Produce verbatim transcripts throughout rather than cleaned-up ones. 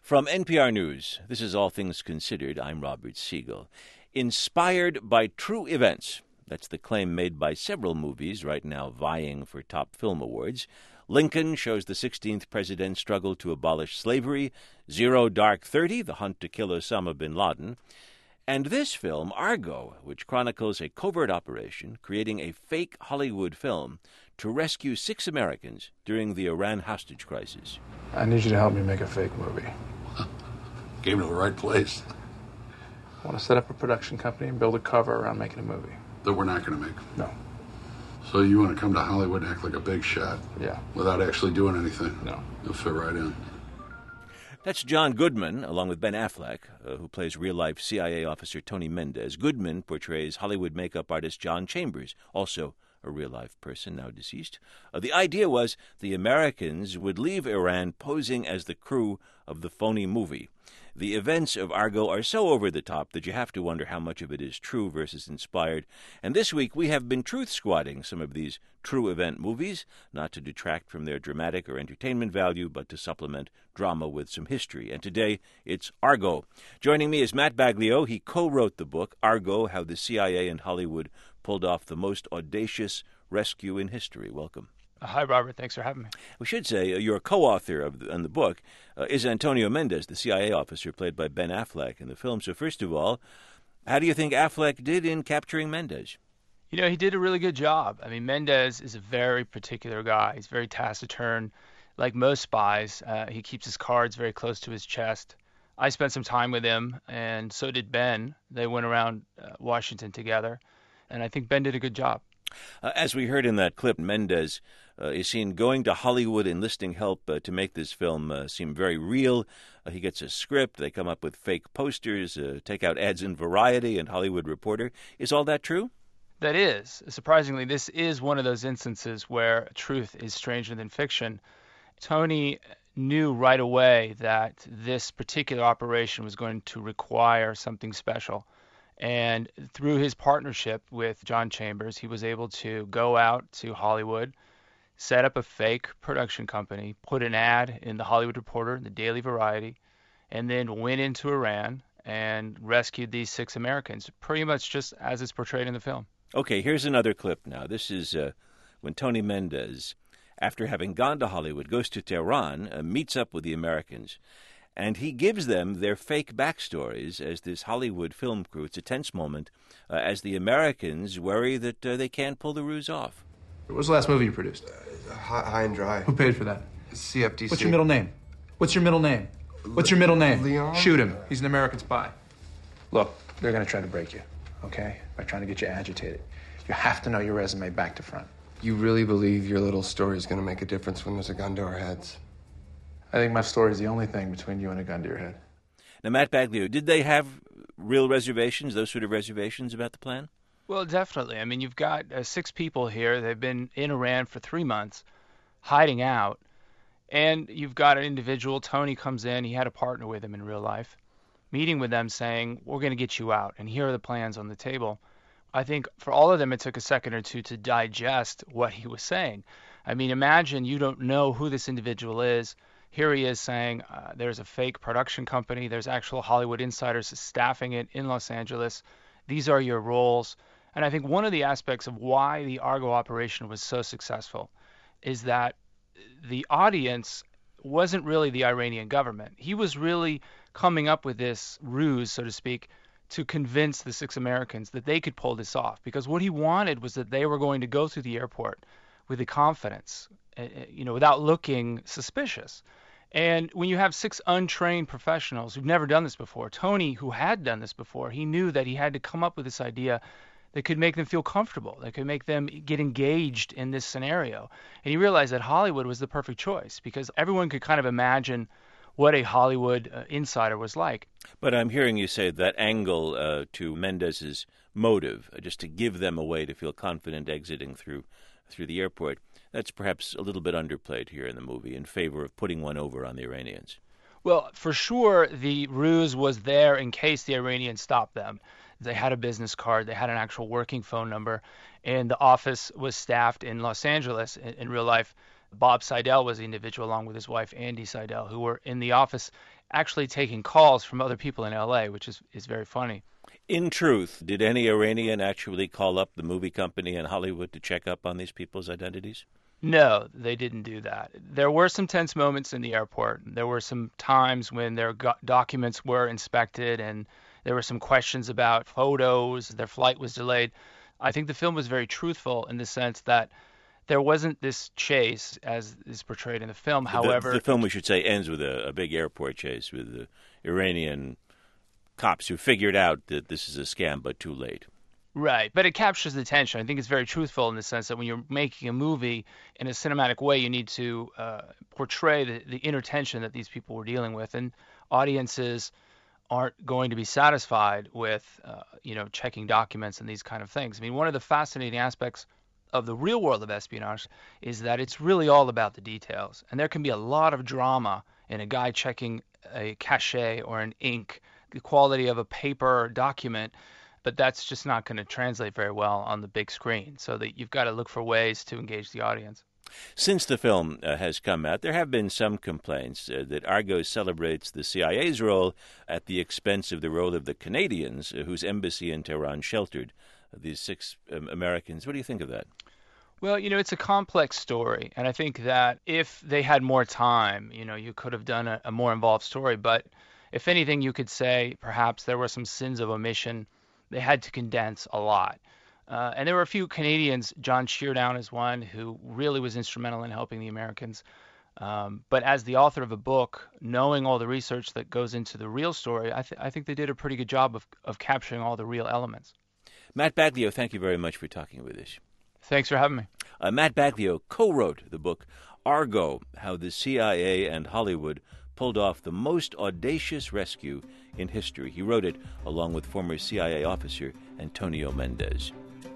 From N P R News, this is All Things Considered. I'm Robert Siegel. Inspired by true events. That's the claim made by several movies right now vying for top film awards. Lincoln shows the sixteenth president's struggle to abolish slavery. Zero Dark Thirty, the hunt to kill Osama bin Laden. And this film, Argo, which chronicles a covert operation creating a fake Hollywood film to rescue six Americans during the Iran hostage crisis. I need you to help me make a fake movie. Came to the right place. I want to set up a production company and build a cover around making a movie. That we're not going to make. No. So you want to come to Hollywood and act like a big shot? Yeah. Without actually doing anything? No. You'll fit right in. That's John Goodman, along with Ben Affleck, uh, who plays real-life C I A officer Tony Mendez. Goodman portrays Hollywood makeup artist John Chambers, also a real-life person, now deceased. Uh, the idea was the Americans would leave Iran posing as the crew of the phony movie. The events of Argo are so over the top that you have to wonder how much of it is true versus inspired. And this week we have been truth squatting some of these true event movies, not to detract from their dramatic or entertainment value, but to supplement drama with some history. And today it's Argo. Joining me is Matt Baglio. He co-wrote the book, Argo, How the C I A and Hollywood Pulled Off the Most Audacious Rescue in History. Welcome. Uh, hi, Robert. Thanks for having me. We should say uh, you're a co-author of the, on the book uh, is Antonio Mendez, the C I A officer played by Ben Affleck in the film. So first of all, how do you think Affleck did in capturing Mendez? You know, he did a really good job. I mean, Mendez is a very particular guy. He's very taciturn. Like most spies, uh, he keeps his cards very close to his chest. I spent some time with him, and so did Ben. They went around uh, Washington together, and I think Ben did a good job. Uh, as we heard in that clip, Mendez uh, is seen going to Hollywood enlisting help uh, to make this film uh, seem very real. Uh, he gets a script. They come up with fake posters, uh, take out ads in Variety and Hollywood Reporter. Is all that true? That is. Surprisingly, this is one of those instances where truth is stranger than fiction. Tony knew right away that this particular operation was going to require something special. And through his partnership with John Chambers, he was able to go out to Hollywood, set up a fake production company, put an ad in the Hollywood Reporter, the Daily Variety, and then went into Iran and rescued these six Americans, pretty much just as it's portrayed in the film. Okay, here's another clip now. This is uh, when Tony Mendez, after having gone to Hollywood, goes to Tehran, uh, meets up with the Americans, and he gives them their fake backstories as this Hollywood film crew. It's a tense moment uh, as the Americans worry that uh, they can't pull the ruse off. What was the last movie you produced? Uh, high, high and Dry. Who paid for that? C F T C. What's your middle name? What's your middle name? What's your middle name? Leon? Shoot him. He's an American spy. Look, they're going to try to break you, okay? By trying to get you agitated. You have to know your resume back to front. You really believe your little story is going to make a difference when there's a gun to our heads? I think my story is the only thing between you and a gun to your head. Now, Matt Baglio, did they have real reservations, those sort of reservations about the plan? Well, definitely. I mean, you've got uh, six people here. They've been in Iran for three months, hiding out. And you've got an individual, Tony comes in, he had a partner with him in real life, meeting with them saying, we're going to get you out, and here are the plans on the table. I think for all of them, it took a second or two to digest what he was saying. I mean, imagine you don't know who this individual is. Here he is saying uh, there's a fake production company. There's actual Hollywood insiders staffing it in Los Angeles. These are your roles. And I think one of the aspects of why the Argo operation was so successful is that the audience wasn't really the Iranian government. He was really coming up with this ruse, so to speak, to convince the six Americans that they could pull this off. Because what he wanted was that they were going to go through the airport with the confidence, you know, without looking suspicious. And when you have six untrained professionals who've never done this before, Tony, who had done this before, he knew that he had to come up with this idea that could make them feel comfortable, that could make them get engaged in this scenario. And he realized that Hollywood was the perfect choice because everyone could kind of imagine what a Hollywood uh, insider was like. But I'm hearing you say that angle uh, to Mendez's motive, uh, just to give them a way to feel confident exiting through through the airport, that's perhaps a little bit underplayed here in the movie in favor of putting one over on the Iranians. Well, for sure, the ruse was there in case the Iranians stopped them. They had a business card. They had an actual working phone number. And the office was staffed in Los Angeles. In, in real life, Bob Seidel was the individual along with his wife, Andy Seidel, who were in the office. actually taking calls from other people in L A, which is, is very funny. In truth, did any Iranian actually call up the movie company in Hollywood to check up on these people's identities? No, they didn't do that. There were some tense moments in the airport. There were some times when their go- documents were inspected, and there were some questions about photos. Their flight was delayed. I think the film was very truthful in the sense that there wasn't this chase as is portrayed in the film. However, the, the film, we should say, ends with a, a big airport chase with the Iranian cops who figured out that this is a scam, but too late. Right, but it captures the tension. I think it's very truthful in the sense that when you're making a movie in a cinematic way, you need to uh, portray the, the inner tension that these people were dealing with, and audiences aren't going to be satisfied with, uh, you know, checking documents and these kind of things. I mean, one of the fascinating aspects of the real world of espionage is that it's really all about the details, and there can be a lot of drama in a guy checking a cachet or an ink, the quality of a paper document. But that's just not going to translate very well on the big screen. So that you've got to look for ways to engage the audience. Since the film uh, has come out, there have been some complaints uh, that Argo celebrates the C I A's role at the expense of the role of the Canadians, uh, whose embassy in Tehran sheltered uh, these six um, Americans. What do you think of that? Well, you know, it's a complex story. And I think that if they had more time, you know, you could have done a, a more involved story. But if anything, you could say perhaps there were some sins of omission. They had to condense a lot. Uh, and there were a few Canadians, John Sheardown is one, who really was instrumental in helping the Americans. Um, but as the author of a book, knowing all the research that goes into the real story, I, th- I think they did a pretty good job of, of capturing all the real elements. Matt Baglio, thank you very much for talking with us. Thanks for having me. Uh, Matt Baglio co-wrote the book Argo, How the C I A and Hollywood pulled off the most audacious rescue in history. He wrote it along with former C I A officer Antonio Mendez.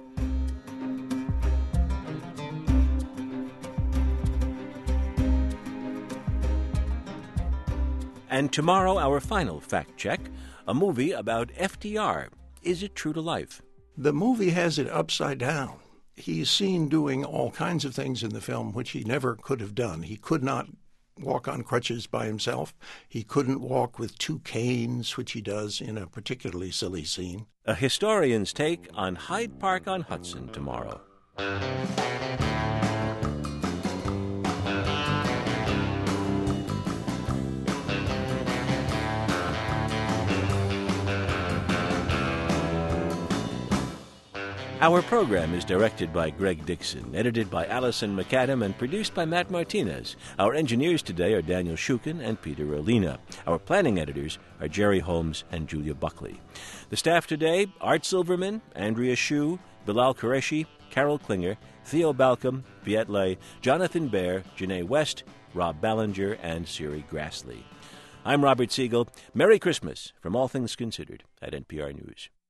And tomorrow, our final fact check, a movie about F D R. Is it true to life? The movie has it upside down. He's seen doing all kinds of things in the film which he never could have done. He could not walk on crutches by himself. He couldn't walk with two canes, which he does in a particularly silly scene. A historian's take on Hyde Park on Hudson tomorrow. Our program is directed by Greg Dixon, edited by Allison McAdam, and produced by Matt Martinez. Our engineers today are Daniel Shukin and Peter Olina. Our planning editors are Jerry Holmes and Julia Buckley. The staff today, Art Silverman, Andrea Hsu, Bilal Qureshi, Carol Klinger, Theo Balcom, Viet Le, Jonathan Baer, Janae West, Rob Ballinger, and Siri Grassley. I'm Robert Siegel. Merry Christmas from All Things Considered at N P R News.